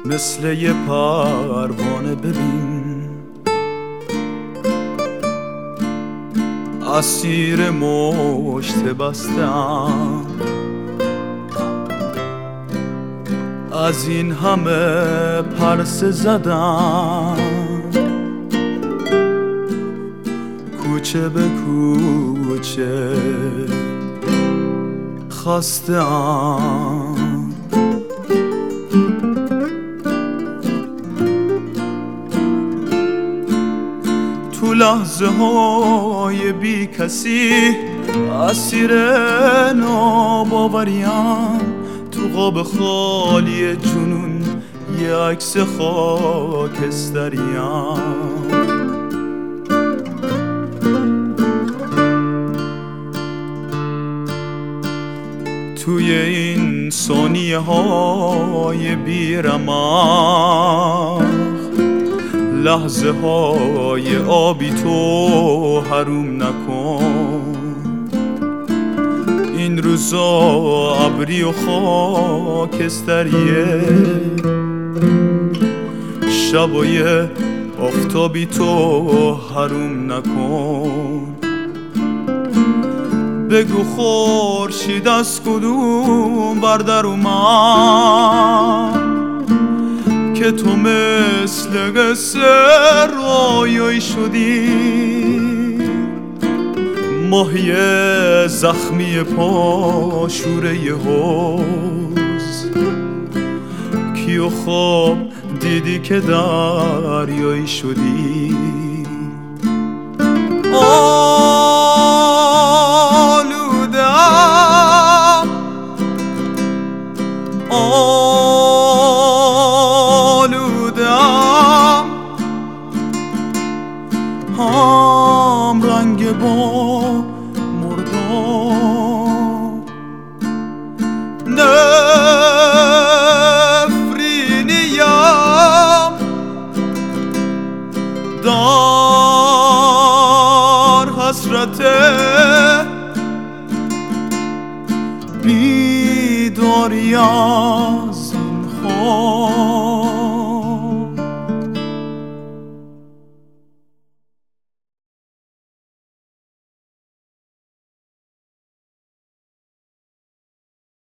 مثل یه پروانه ببین اسیر مشت بستم، از این همه پرسه زدم، کوچه به کوچه خستم. تو لحظه های بی کسی اسیر ناباوریم، تو قاب خالی جنون یه عکس خاکستریم. توی این ثانیه های بی‌رمق لحظه های آبی تو حروم نکن. این روزا ابری و خاکستریه، شبای آفتابی تو حروم نکن. بگو خورشید از کدوم بردر اومد که تو مثل قصه رویایی شدی. ماهی زخمی پاشوره حوض کیو خواب دیدی که دریایی شدی. آلودم آلودم هم رنگ با مردم. نفرینیم در حسرت بیداری از این خواب.